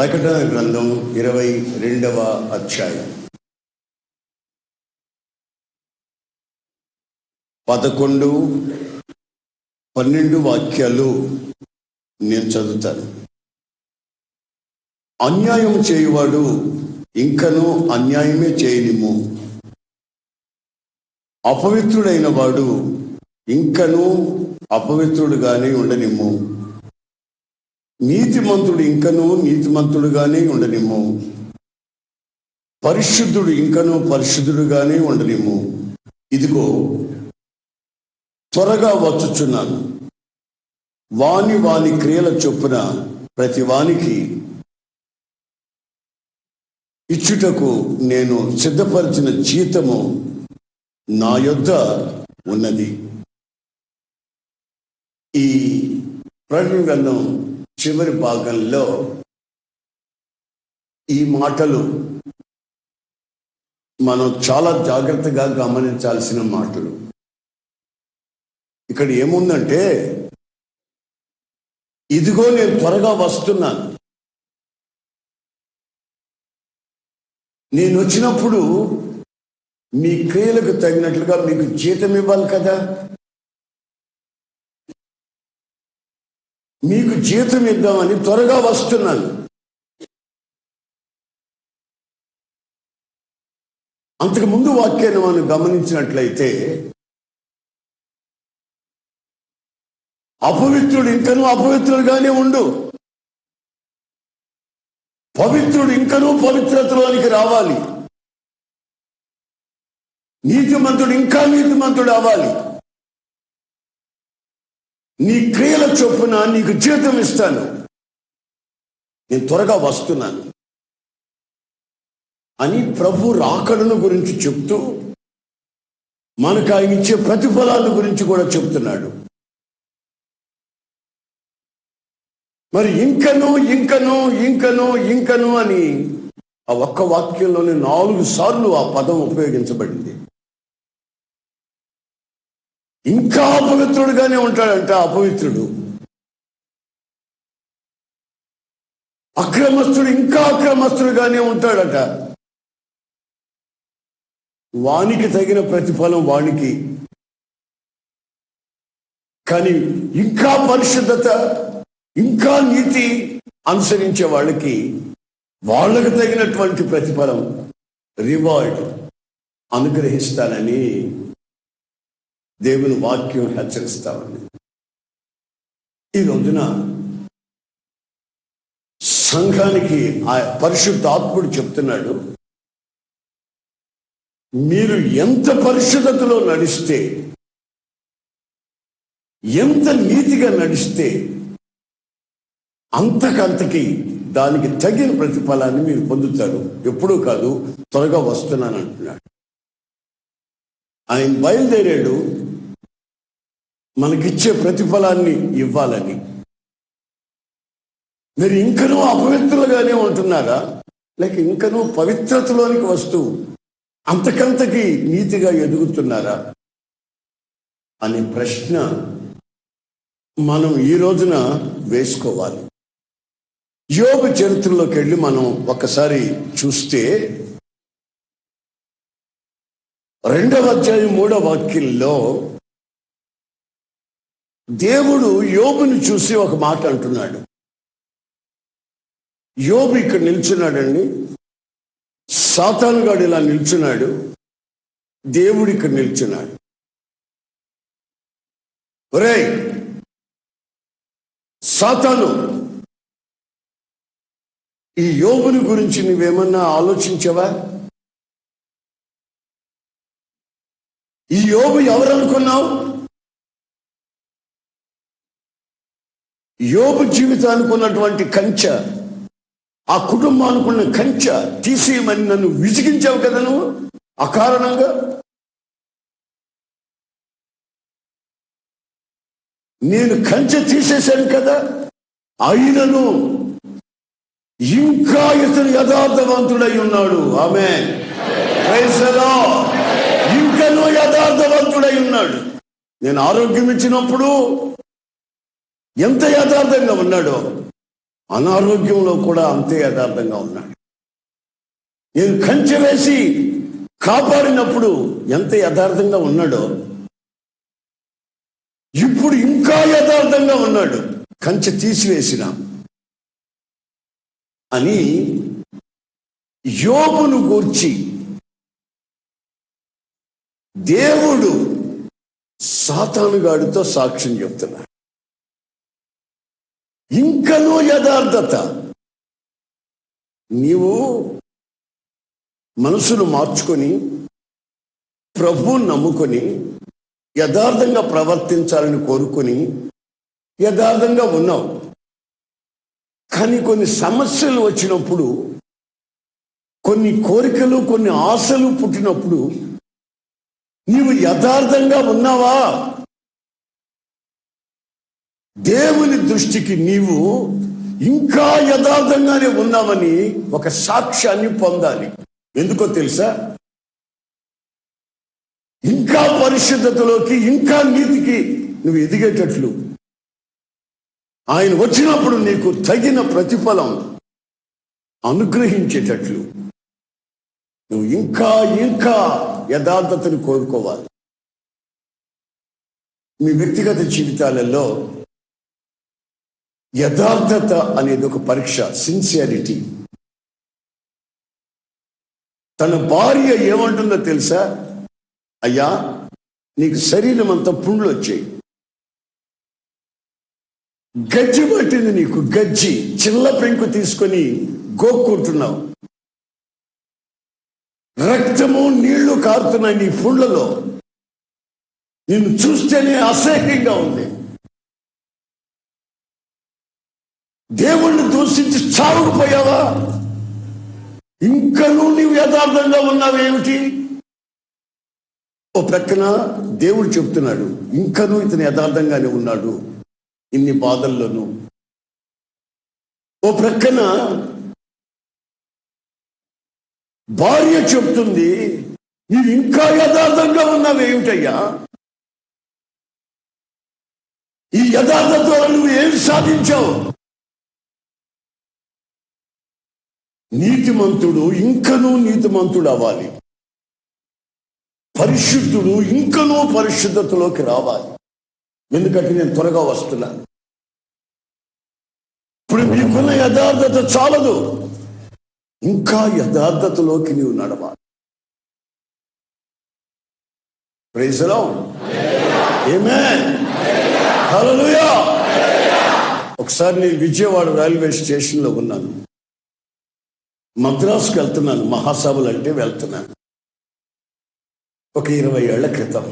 ప్రకటన గ్రంథం 22వ అధ్యాయం 11, 12 వాక్యాలు నేను చదువుతాను. అన్యాయం చేయువాడు ఇంకనూ అన్యాయమే చేయనిమ్ము, అపవిత్రుడైన వాడు ఇంకనూ అపవిత్రుడుగానే ఉండనిమ్ము, నీతిమంతుడు ఇంకనూ నీతిమంతుడుగానే ఉండనిమ్ము, పరిశుద్ధుడు ఇంకనూ పరిశుద్ధుడుగానే ఉండనిమ్ము. ఇదిగో త్వరగా వచ్చుచున్నాను. వాని వాని క్రియల చొప్పున ప్రతి వానికి ఇచ్చుటకు నేను సిద్ధపరిచిన జీతము నా యొద్ద ఉన్నది. ఈ ప్రకటన గ్రంథం చివరి భాగంలో ఈ మాటలు మనం చాలా జాగ్రత్తగా గమనించాల్సిన మాటలు. ఇక్కడ ఏముందంటే, ఇదిగో నేను త్వరగా వస్తున్నాను. నేను వచ్చినప్పుడు మీ క్రియలకు తగినట్లుగా మీకు జీతం ఇవ్వాలి కదా. మీకు జీతం ఇద్దామని త్వరగా వస్తున్నాను. అంతకు ముందు వాక్యాన్ని మనం గమనించినట్లయితే, అపవిత్రుడు ఇంకనూ అపవిత్రుడుగానే ఉండు, పవిత్రుడు ఇంకనూ పవిత్రతలోనికి రావాలి, నీతిమంతుడు ఇంకా నీతిమంతుడు అవ్వాలి, నీ క్రియల చొప్పున నీకు జీతం ఇస్తాను, నేను త్వరగా వస్తున్నాను అని ప్రభు రాకడను గురించి చెప్తూ మనకు ఆయన ఇచ్చే ప్రతిఫలాల గురించి కూడా చెప్తున్నాడు. మరి ఇంకను ఇంకను ఇంకను ఇంకను అని ఆ ఒక్క వాక్యంలోనే 4 సార్లు ఆ పదం ఉపయోగించబడింది. ఇంకా అపవిత్రుడుగానే ఉంటాడంట అపవిత్రుడు, అక్రమస్తుడు ఇంకా అక్రమస్తుడుగానే ఉంటాడట. వానికి తగిన ప్రతిఫలం వానికి. కానీ ఇంకా పరిశుద్ధత ఇంకా నీతి అనుసరించే వాళ్ళకి తగినటువంటి ప్రతిఫలం, రివార్డ్ అనుగ్రహిస్తానని దేవుని వాక్యం హెచ్చరిస్తామని. ఈ రోజున సంఘానికి ఆ పరిశుద్ధాత్ముడు చెప్తున్నాడు, మీరు ఎంత పరిశుద్ధతలో నడిస్తే, ఎంత నీతిగా నడిస్తే అంతకంతకి దానికి తగిన ప్రతిఫలాన్ని మీరు పొందుతారు. ఎప్పుడూ కాదు, త్వరగా వస్తున్నాను అంటున్నాడు. ఆయన బయలుదేరాడు మనకిచ్చే ప్రతిఫలాన్ని ఇవ్వాలని. మీరు ఇంకనూ అపవిత్రులుగానే ఉంటున్నారా, లేక ఇంకనూ పవిత్రతలోనికి వస్తూ అంతకంతకి నీతిగా ఎదుగుతున్నారా అనే ప్రశ్న మనం ఈ రోజున వేసుకోవాలి. యోబు చరిత్రలోకి వెళ్ళి మనం ఒకసారి చూస్తే 2వ అధ్యాయం 3వ వాక్యంలో దేవుడు యోబుని చూసి ఒక మాట అంటున్నాడు. యోబు ఇక్కడ నిల్చున్నాడండి, సాతానుగాడు ఇలా నిల్చున్నాడు, దేవుడు ఇక్కడ నిల్చున్నాడు. ఒరేయ్ సాతాను, ఈ యోబుని గురించి నువ్వేమన్నా ఆలోచించావా? ఈ యోబు ఎవరనుకున్నావు? యోబు జీవితానికి ఉన్నటువంటి కంచె, ఆ కుటుంబానికి ఉన్న కంచె తీసేయమని నన్ను విసిగించావు కదా నువ్వు అకారణంగా. నేను కంచె తీసేశాను కదా, అయినను ఇంకా ఇతను యథార్థవంతుడై ఉన్నాడు. ఆమేన్, ప్రైజ్ ది లార్డ్. ఇంకనూ యథార్థవంతుడై ఉన్నాడు. నేను ఆరోగ్యం ఇచ్చినప్పుడు ఎంత యథార్థంగా ఉన్నాడో, అనారోగ్యంలో కూడా అంతే యథార్థంగా ఉన్నాడు. నేను కంచె వేసి కాపాడినప్పుడు ఎంత యథార్థంగా ఉన్నాడో ఇప్పుడు ఇంకా యథార్థంగా ఉన్నాడు, కంచె తీసివేసిన అని యోబును గూర్చి దేవుడు సాతానుగాడితో సాక్ష్యం చెప్తున్నాడు. ఇంకనూ యథార్థత. నీవు మనసును మార్చుకొని ప్రభువుని నమ్ముకొని యథార్థంగా ప్రవర్తించాలని కోరుకొని యథార్థంగా ఉన్నావు. కానీ కొన్ని సమస్యలు వచ్చినప్పుడు, కొన్ని కోరికలు, కొన్ని ఆశలు పుట్టినప్పుడు నీవు యథార్థంగా ఉన్నావా? దేవుని దృష్టికి నీవు ఇంకా యథార్థంగానే ఉన్నావని ఒక సాక్ష్యాన్ని పొందాలి. ఎందుకో తెలుసా? ఇంకా పరిశుద్ధతలోకి, ఇంకా నీతికి నువ్వు ఎదిగేటట్లు, ఆయన వచ్చినప్పుడు నీకు తగిన ప్రతిఫలం అనుగ్రహించేటట్లు నువ్వు ఇంకా ఇంకా యథార్థతను కోరుకోవాలి. మీ వ్యక్తిగత జీవితాలలో యథార్థత అనేది ఒక పరీక్ష, సిన్సియారిటీ. తన భార్య ఏమంటుందో తెలుసా? అయ్యా, నీకు శరీరం అంతా పుండ్లు వచ్చాయి, గజ్జి పట్టింది నీకు, గజ్జి, చిల్ల పెంకు తీసుకొని గోక్కుంటున్నావు, రక్తము నీళ్లు కారుతున్నాయి నీ పుండ్లలో, నిన్ను చూస్తేనే అసహ్యంగా ఉంది. దేవుణ్ణి దూషించి చావుకుపోయావా? ఇంకనూ నీవు యథార్థంగా ఉన్నావేమిటి? ఓ ప్రక్కన దేవుడు చెప్తున్నాడు, ఇంకనూ ఇతను యథార్థంగానే ఉన్నాడు ఇన్ని బాధల్లోనూ. ఓ ప్రక్కన భార్య చెప్తుంది, నీవు ఇంకా యథార్థంగా ఉన్నావేమిటయ్యా? ఈ యథార్థతో నువ్వు ఏమి సాధించావు? నీతిమంతుడు ఇంకనూ నీతిమంతుడు అవ్వాలి, పరిశుద్ధుడు ఇంకనూ పరిశుద్ధతలోకి రావాలి. ఎందుకంటే నేను త్వరగా వస్తున్నాను. ఇప్పుడు నీకున్న యథార్థత చాలదు, ఇంకా యథార్థతలోకి నీవు నడవాలి. Praise the Lord. ఆమేన్. హల్లెలూయా. ఒకసారి నేను విజయవాడ రైల్వే స్టేషన్లో ఉన్నాను. మద్రాసుకు వెళ్తున్నాను, మహాసభలు అంటే వెళ్తున్నాను. ఒక 20 ఏళ్ల క్రితం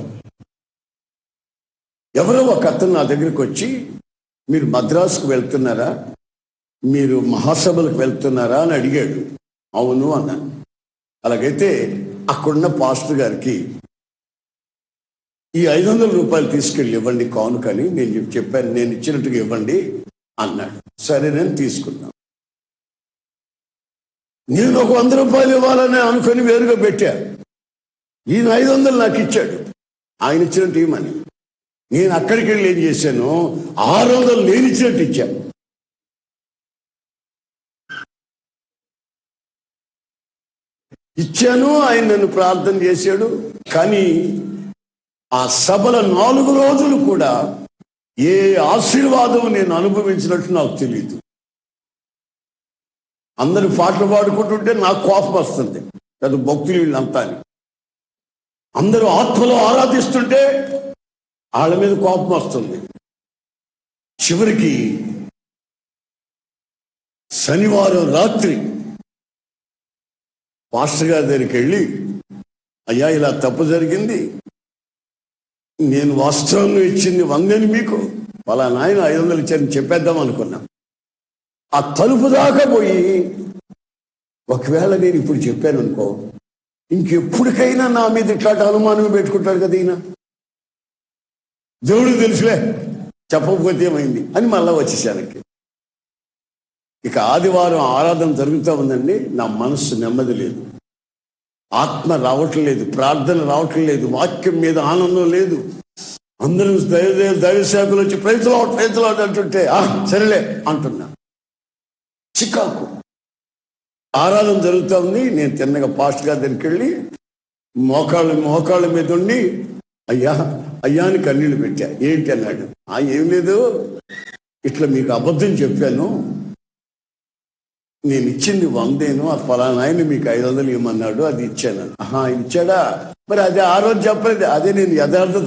ఎవరో ఒక అతను నా దగ్గరికి వచ్చి, మీరు మద్రాసుకు వెళ్తున్నారా, మీరు మహాసభలకు వెళ్తున్నారా అని అడిగాడు. అవును అన్నాను. అలాగైతే అక్కడున్న పాస్టర్ గారికి ఈ 500 రూపాయలు తీసుకెళ్ళి ఇవ్వండి కానుకని నేను చెప్పాను, నేను ఇచ్చినట్టుగా ఇవ్వండి అన్నాడు. సరే, నేను తీసుకున్నాను. నేను ఒక 100 రూపాయలు ఇవ్వాలని అనుకొని వేరుగా పెట్టా. ఈయన 500 నాకు ఇచ్చాడు, ఆయన ఇచ్చినట్టు ఇవ్వమని. నేను అక్కడికి వెళ్ళి ఏం చేశాను, 600 నేను ఇచ్చినట్టు ఇచ్చాను. ఇచ్చాను, ఆయన నన్ను ప్రార్థన చేశాడు. కానీ ఆ సభల 4 రోజులు కూడా ఏ ఆశీర్వాదం నేను అనుభవించినట్టు నాకు తెలియదు. అందరూ పాటలు పాడుకుంటుంటే నాకు కోపం వస్తుంది, అది భక్తులు వీళ్ళంతా. అందరూ ఆత్మలో ఆరాధిస్తుంటే వాళ్ళ మీద కోపం వస్తుంది. చివరికి శనివారం రాత్రి పాస్టర్ గారి దగ్గరికి వెళ్ళి, అయ్యా ఇలా తప్పు జరిగింది, నేను వాస్తవంగా ఇచ్చింది 100 మీకు, పలానా ఆయన 500 ఇచ్చారని చెప్పేద్దాం అనుకున్నా. ఆ తలుపు దాకా పోయి, ఒకవేళ నేను ఇప్పుడు చెప్పాను అనుకో, ఇంకెప్పటికైనా నా మీద ఇట్లాంటి అనుమానం పెట్టుకుంటాడు కదా ఈయన, దేవుడికి తెలుసులే, చెప్పకపోతే ఏమైంది అని మళ్ళా వచ్చేసాను. ఇక ఆదివారం ఆరాధన జరుగుతూ ఉందండి, నా మనస్సు నెమ్మది లేదు, ఆత్మ రావటం లేదు, ప్రార్థన రావటం లేదు, వాక్యం మీద ఆనందం లేదు. అందరూ దైవ సేవకులు వచ్చి ప్రైజ్ లార్డ్ అంటుంటే సరేలే అంటున్నా. చికాకు. ఆరాధన జరుగుతూ ఉంది. నేను తిన్నగా పాస్టర్ గారి దగ్గరికి వెళ్ళి మోకాళ్ళ మీద ఉండి అయ్యా అయ్యా అని కన్నీళ్ళు పెట్టా. ఏంటి అన్నాడు. ఏం లేదు, ఇట్లా మీకు అబద్ధం చెప్పాను, నేను ఇచ్చింది 100, ఆ ఫలానా ఆయన మీకు 500 ఇవ్వమన్నాడు, అది ఇచ్చాను. ఇచ్చాడా? మరి అదే ఆ రోజు చెప్పలేదు. అదే నేను యథార్థత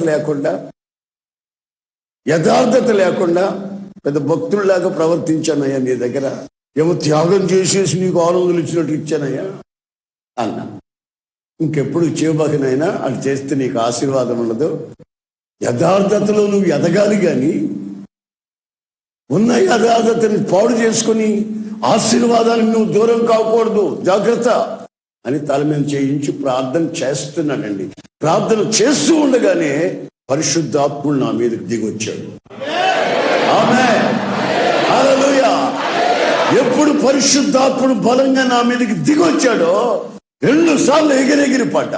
లేకుండా పెద్ద భక్తుల్లాగా ప్రవర్తించానయ్యా, నీ దగ్గర ఏమో త్యాగం చేసేసి నీకు 600 ఇచ్చినట్టు ఇచ్చానయ్యా అన్నా. ఇంకెప్పుడు చేయబాకనైనా అది చేస్తే నీకు ఆశీర్వాదం ఉండదు. యథార్థతలో నువ్వు ఎదగాలి, కానీ ఉన్న యథార్థతని పాడు చేసుకుని ఆశీర్వాదానికి నువ్వు దూరం కాకూడదు, జాగ్రత్త అని తల మీద చేయించి ప్రార్థన చేస్తున్నాడండి. ప్రార్థన చేస్తూ ఉండగానే పరిశుద్ధాత్ముడు నా మీదకి దిగొచ్చాడు. ఆమేన్, హల్లెలూయా. ఎప్పుడు పరిశుద్ధాత్ముడు బలంగా నా మీదకి దిగొచ్చాడో 2 సార్లు ఎగిరెగిరి పడ్డా.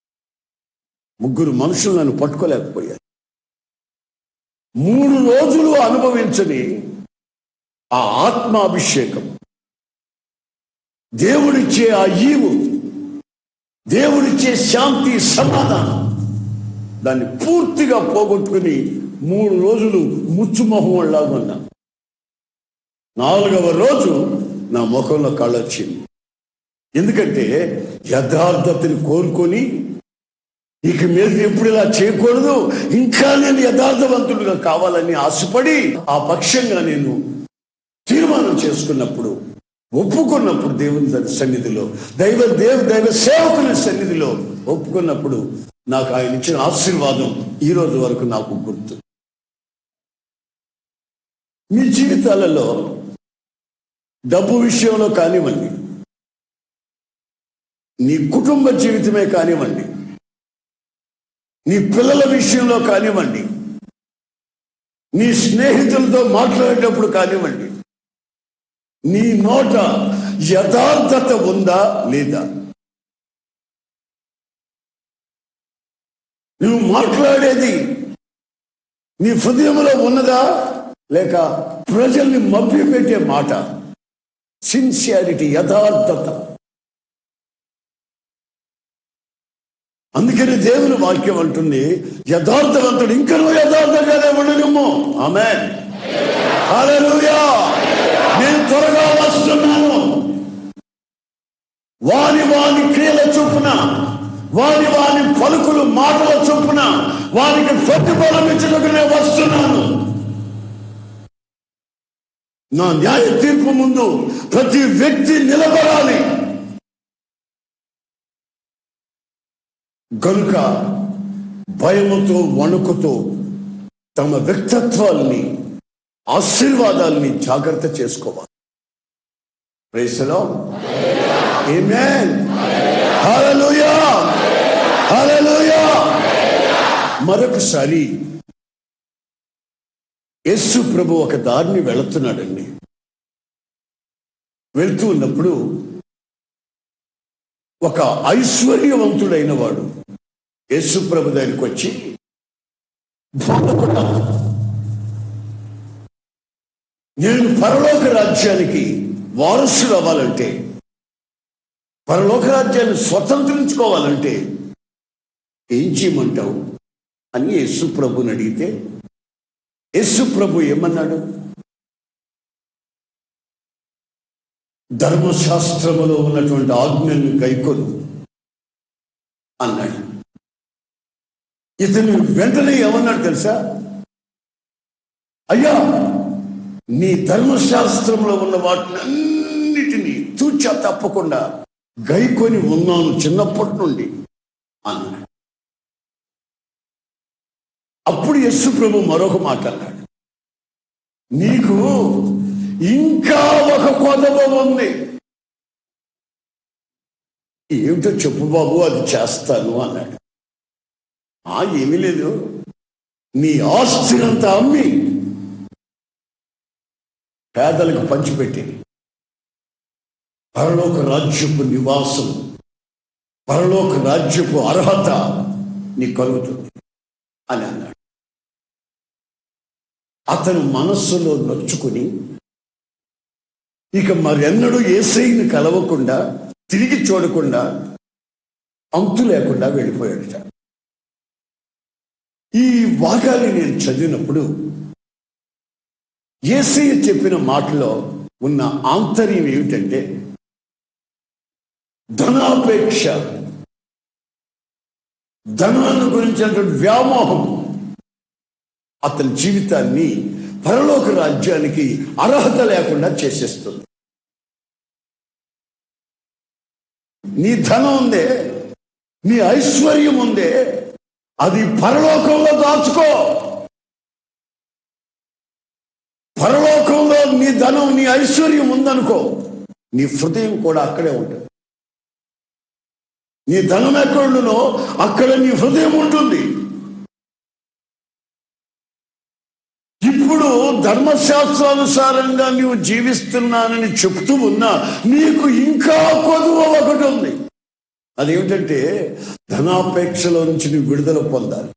3 మనుషులు నన్ను పట్టుకోలేకపోయారు. 3 రోజులు అనుభవించని ఆ ఆత్మాభిషేకం, దేవుడిచ్చే ఆ ఈవు, దేవుడిచ్చే శాంతి సమాధానం, దాన్ని పూర్తిగా పోగొట్టుకుని 3 రోజులు ముచ్చుమొహంలాగా ఉన్నా. 4వ రోజు నా ముఖంలో కళ్ళొచ్చింది. ఎందుకంటే యథార్థతని కోరుకొని ఇక మీద ఎప్పుడు ఇలా చేయకూడదు, ఇంకా నేను యథార్థవంతుడిగా కావాలని ఆశపడి ఆ పక్షంగా నేను తీర్మానం చేసుకున్నప్పుడు, ఒప్పుకున్నప్పుడు, దేవుని సన్నిధిలో దైవ సేవకుని సన్నిధిలో ఒప్పుకున్నప్పుడు నాకు ఆయన ఇచ్చిన ఆశీర్వాదం ఈ రోజు వరకు నాకు గుర్తు. మీ జీవితాలలో డబ్బు విషయంలో కానివ్వండి, నీ కుటుంబ జీవితమే కానివ్వండి, నీ పిల్లల విషయంలో కానివ్వండి, నీ స్నేహితులతో మాట్లాడేటప్పుడు కానివ్వండి, నీ నోట యథార్థత ఉందా లేదా? నువ్వు మాట్లాడేది నీ హృదయంలో ఉన్నదా, లేక ప్రజల్ని మభ్యపెట్టే మాట? సిన్సియారిటీ, యథార్థత. అందుకని దేవుని వాక్యం అంటుంది, యథార్థవంతుడు ఇంకా నువ్వు యథార్థంగానే ఉండలేమో. ఆమేన్, హల్లెలూయా. నేను త్వరగా వస్తున్నాను. వాని క్రియల చొప్పున, వాని పలుకులు మాటల చొప్పున వానికి ప్రతిఫలం ఇచ్చినట్టు నేను వస్తున్నాను. నా న్యాయ తీర్పు ముందు ప్రతి వ్యక్తి నిలబడాలి. కనుక భయముతో, వణుకుతో తమ వ్యక్తిత్వాల్ని, ఆశీర్వాదాలని జాగ్రత్త చేసుకోవాలి. Praise the Lord. ఆమేన్, హల్లెలూయా, హల్లెలూయా. మరొకసారి యేసు ప్రభు ఒక దారిని వెళుతున్నాడండి. వెళ్తూ ఉన్నప్పుడు ఒక ఐశ్వర్యవంతుడైన వాడు యేసు ప్రభు దగ్గరికి వచ్చి, బోధకుడా, నేను పరలోక రాజ్యానికి వారసుడు అవ్వాలంటే, పరలోక రాజ్యాన్ని స్వతంత్రించుకోవాలంటే ఏం చేయమంటావు అని యేసు ప్రభుని అడిగితే, యేసు ప్రభు ఏమన్నాడు? ధర్మశాస్త్రములో ఉన్నటువంటి ఆజ్ఞలను గైకొను అన్నాడు. ఇతను వెంటనే ఏమన్నాడు తెలుసా? అయ్యా, నీ ధర్మశాస్త్రంలో ఉన్న వాటినన్నిటినీ తూచా తప్పకుండా గైకొని ఉన్నాను చిన్నప్పటి నుండి అన్నాడు. అప్పుడు యేసు ప్రభు మరొక మాట అన్నాడు, నీకు ఇంకా ఒక కొదవ ఉంది. ఏమిటో చెప్పు బాబు, అది చేస్తాను అన్నాడు. ఏమీ లేదు, నీ ఆస్తినంతా అమ్మి పేదలకు పంచిపెట్టి పరలోక రాజ్యపు నివాసం, పరలోక రాజ్యపు అర్హత నీకు కలుగుతుంది అని అన్నాడు. అతను మనస్సులో నొచ్చుకుని ఇక మరెన్నడూ యేసయ్యను కలవకుండా, తిరిగి చూడకుండా, అంతు లేకుండా వెళ్ళిపోయాడట. ఈ భాగాన్ని నేను చదివినప్పుడు యేసయ్య చెప్పిన మాటలో ఉన్న ఆంతర్యం ఏమిటంటే, ధనాపేక్ష, ధనాన్ని గురించినటువంటి వ్యామోహం అతని జీవితాన్ని పరలోక రాజ్యానికి అర్హత లేకుండా చేసేస్తుంది. నీ ధనం ఉందే, నీ ఐశ్వర్యం ఉందే, అది పరలోకంలో దాచుకో. పరలోకంలో నీ ధనం, నీ ఐశ్వర్యం ఉందనుకో, నీ హృదయం కూడా అక్కడే ఉంటుంది. నీ ధనం ఎక్కడుండునో అక్కడ నీ హృదయం ఉంటుంది. ఇప్పుడు ధర్మశాస్త్రానుసారంగా నీవు జీవిస్తున్నానని చెప్తూ ఉన్నా నీకు ఇంకా కొదువ ఒకటి ఉంది. అదేమిటంటే, ధనాపేక్షలో నుంచి నువ్వు విడుదల పొందాలి.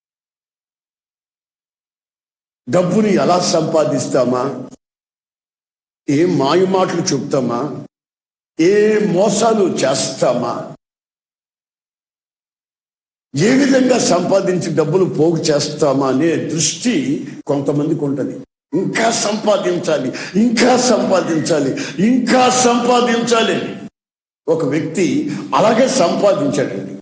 డబ్బుని ఎలా సంపాదిస్తామా, ఏ మాయ మాటలు చెప్తామా, ఏ మోసాలు చేస్తామా, ఏ విధంగా సంపాదించి డబ్బులు పోగు చేస్తామా అనే దృష్టి కొంతమందికి ఉంటుంది. ఇంకా సంపాదించాలి, ఇంకా సంపాదించాలి, ఇంకా సంపాదించాలి. ఒక వ్యక్తి అలాగే సంపాదించాడండి.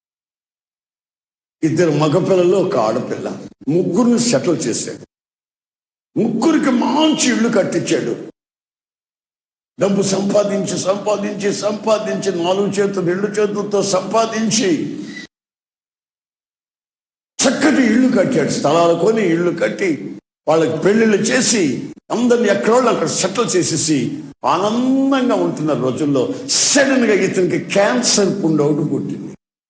2 మగపిల్లలు, 1 ఆడపిల్ల, 3 సెటిల్ చేశాడు. 3 మంచి ఇళ్ళు కట్టించాడు. డబ్బు సంపాదించి సంపాదించి సంపాదించి 4 చేతులు 2 చేతులతో సంపాదించి చక్కటి ఇళ్ళు కట్టాడు. స్థలాలు కొని ఇళ్ళు కట్టి వాళ్ళకి పెళ్లిళ్ళు చేసి అందరిని ఎక్కడోళ్ళు అక్కడ సెటిల్ చేసేసి ఆనందంగా ఉంటున్న రోజుల్లో సడన్ గా ఇతనికి క్యాన్సర్ పుండు ఒకటి పుట్టింది.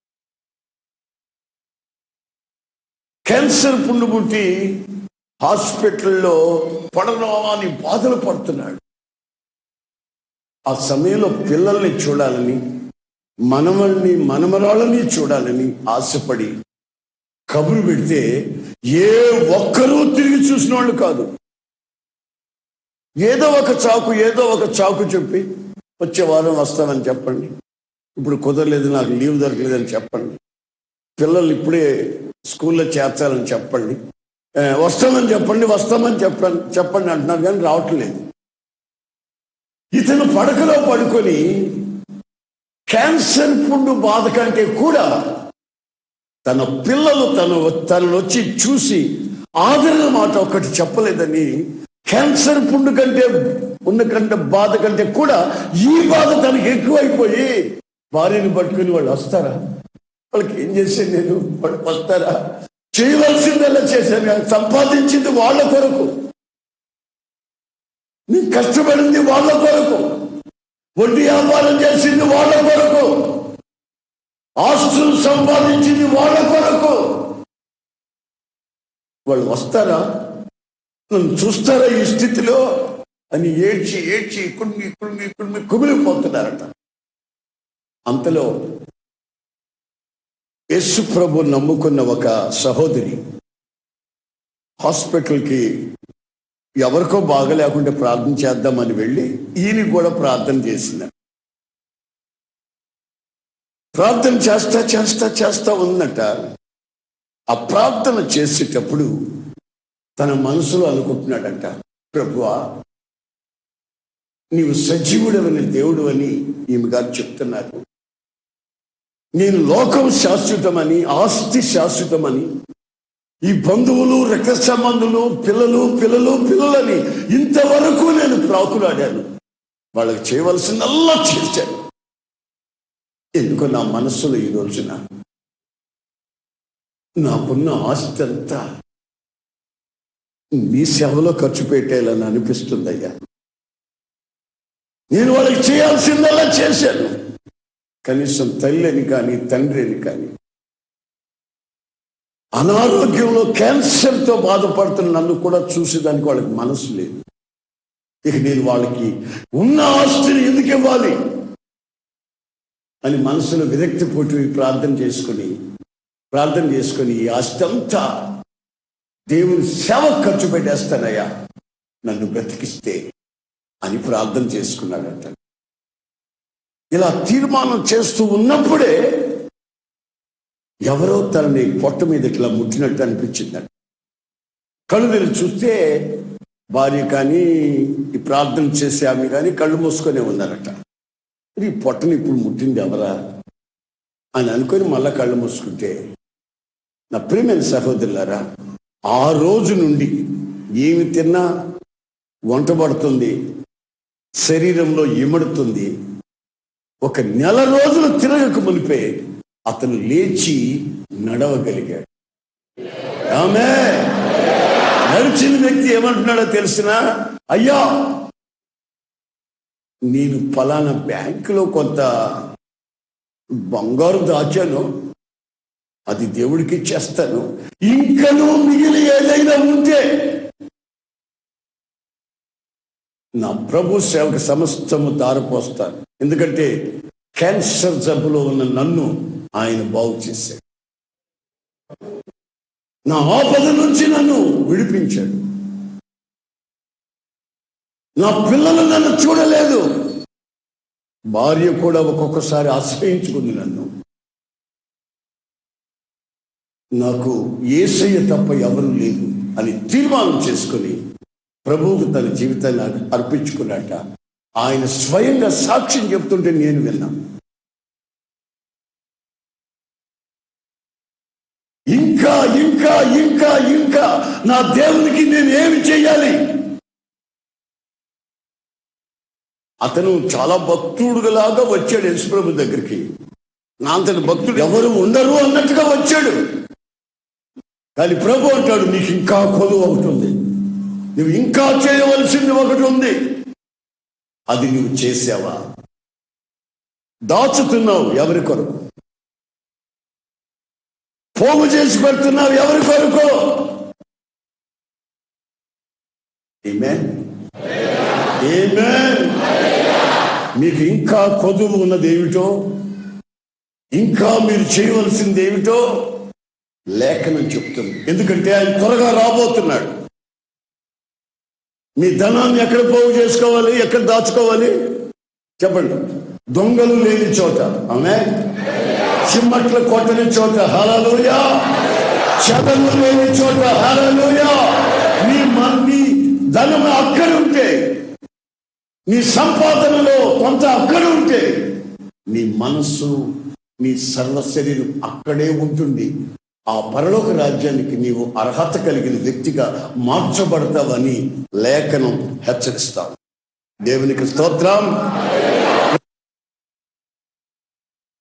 క్యాన్సర్ పుండు పుట్టి హాస్పిటల్లో పడరాని బాధలు పడుతున్నాడు. ఆ సమయంలో పిల్లల్ని చూడాలని, మనవల్ని మనమరాళ్ళని చూడాలని ఆశపడి కబురు పెడితే ఏ ఒక్కరూ తిరిగి చూసిన వాళ్ళు కాదు. ఏదో ఒక చాకు చెప్పి వచ్చే వారం వస్తానని చెప్పండి, ఇప్పుడు కుదరలేదు, నాకు లీవ్ దొరకలేదని చెప్పండి, పిల్లలు ఇప్పుడే స్కూల్లో చేర్చాలని చెప్పండి, వస్తామని చెప్పండి అంటున్నారు, కానీ రావట్లేదు. ఇతను పడకలో పడుకొని క్యాన్సర్ పుండు బాధ కంటే కూడా తన పిల్లలు తనను వచ్చి చూసి ఆదరణ మాట ఒకటి చెప్పలేదని, క్యాన్సర్ పుండు కంటే బాధ కంటే కూడా ఈ బాధ తనకి ఎక్కువైపోయి భార్యని పట్టుకుని వాళ్ళు వస్తారా, వాళ్ళకి ఏం చేశాను నేను, వాళ్ళు వస్తారా, చేయవలసిందల్లా చేశాను, సంపాదించింది వాళ్ళ కొరకు, నేను కష్టపడింది వాళ్ళ కొరకు, వడ్డీ వ్యాపారం చేసింది వాళ్ళ కొరకు, ఆస్తులు సంపాదించింది వాళ్ళ కొరకు, వాళ్ళు వస్తారా, నన్ను చూస్తారా ఈ స్థితిలో అని ఏడ్చి ఏడ్చి కుమిలి కుమిలిపోతున్నారట. అంతలో యేసు ప్రభు నమ్ముకున్న ఒక సహోదరి హాస్పిటల్కి ఎవరికో బాగలేకుంటే ప్రార్థన చేద్దామని వెళ్ళి ఈయన కూడా ప్రార్థన చేసింది. ప్రార్థన చేస్తా ఉందట. ఆ ప్రార్థన చేసేటప్పుడు తన మనసులో అనుకుంటున్నాడంట, ప్రభువా నీవు సజీవుడవని దేవుడు అని ఈమె గారు చెప్తున్నారు, నేను లోకం శాశ్వతమని, ఆస్తి శాశ్వతమని, ఈ బంధువులు, రక్త సంబంధులు, పిల్లలని ఇంతవరకు నేను ప్రాకులాడాను, వాళ్ళకి చేయవలసిందల్లా చేశాను. ఎందుకో నా మనస్సులో ఈ రోజున నాకున్న ఆస్తి అంతా నీ సేవలో ఖర్చు పెట్టేయాలని అనిపిస్తుందయ్యా. నేను వాళ్ళకి చేయాల్సిందల్లా చేశాను. కనీసం తల్లిని కానీ తండ్రిని కానీ అనారోగ్యంలో క్యాన్సర్తో బాధపడుతున్న నన్ను కూడా చూసేదానికి వాళ్ళకి మనసు లేదు. ఇక నేను వాళ్ళకి ఉన్న ఆస్తిని ఎందుకు ఇవ్వాలి అని మనసులో విరక్తి పుట్టి ప్రార్థన చేసుకుని ఈ ఆస్తి అంతా దేవుని సేవ ఖర్చు పెట్టేస్తానయ్యా, నన్ను బ్రతికిస్తే అని ప్రార్థన చేసుకున్నాడట. ఇలా తీర్మానం చేస్తూ ఉన్నప్పుడే ఎవరో తనని పొట్ట మీద ఇట్లా ముట్టినట్టు అనిపించిందట. కళ్ళు తెరిచి చూస్తే భార్య కానీ ఈ ప్రార్థన చేసే ఆమె కానీ కళ్ళు మూసుకొనే ఉన్నారట. ఈ పొట్టని ఇప్పుడు ముట్టింది ఎవరా అని అనుకొని మళ్ళా కళ్ళు మూసుకుంటే, నా ప్రియమైన సహోదరులారా, ఆ రోజు నుండి ఏమి తిన్నా వంట పడుతుంది, శరీరంలో ఇమడుతుంది. ఒక నెల రోజులు తిరగక మునిపే అతను లేచి నడవగలిగాడు. ఆమె నడిచిన వ్యక్తి ఏమంటున్నాడో తెలిసిన, అయ్యా నేను ఫలానా బ్యాంకులో కొంత బంగారు దాచాను, అది దేవుడికి ఇచ్చేస్తాను, ఇంకనూ మిగిలి ఏదైనా ఉంటే నా ప్రభు సేవకు సమస్తము దారిపోస్తాను. ఎందుకంటే క్యాన్సర్ జబ్బులో ఉన్న నన్ను ఆయన బాగు చేశాడు, నా ఆపద నుంచి నన్ను విడిపించాడు. నా పిల్లలు నన్ను చూడలేదు, భార్య కూడా ఒక్కొక్కసారి ఆశ్రయించుకుంది నన్ను. నాకు యేసయ్య తప్ప ఎవరు లేదు అని తీర్మానం చేసుకుని ప్రభువుకు తన జీవితాన్ని అర్పించుకున్నట్ట. ఆయన స్వయంగా సాక్ష్యం చెప్తుంటే నేను విన్నాను. ఇంకా ఇంకా ఇంకా ఇంకా నా దేవునికి నేను ఏమి చెయ్యాలి? అతను చాలా భక్తుడులాగా వచ్చాడు యేసుప్రభు దగ్గరికి. నా అంతటి భక్తుడు ఎవరు ఉండరు అన్నట్టుగా వచ్చాడు. కానీ ప్రభు అంటాడు, నీకు ఇంకా కొలువు ఒకటి ఉంది, నువ్వు ఇంకా చేయవలసింది ఒకటి ఉంది, అది నువ్వు చేసావా? దాచుతున్నావు ఎవరి కొరకు? పోగు చేసి పెడుతున్నావు ఎవరి కొరకు? ఆమేన్, ఆమేన్. మీకు ఇంకా కొదువు ఉన్నది ఏమిటో, ఇంకా మీరు చేయవలసింది ఏమిటో లేఖనం చెప్తుంది. ఎందుకంటే ఆయన త్వరగా రాబోతున్నాడు. మీ ధనాన్ని ఎక్కడ పోగు చేసుకోవాలి, ఎక్కడ దాచుకోవాలి చెప్పండి? దొంగలు లేని చోట, ఆమేన్, చిమ్మట్ల కొట్టని చోట, హల్లెలూయా, చెదలు లేని చోట, హల్లెలూయా. నీ ధనం అక్కడ ఉంటే, నీ సంపాదనలో కొంత అక్కడ ఉంటే, నీ మనస్సు, నీ సర్వ శరీరం అక్కడే ఉంటుంది. ఆ పరలోక రాజ్యానికి నీవు అర్హత కలిగిన వ్యక్తిగా మార్చబడతావని లేఖనం హెచ్చరిస్తావు. దేవునికి స్తోత్రం.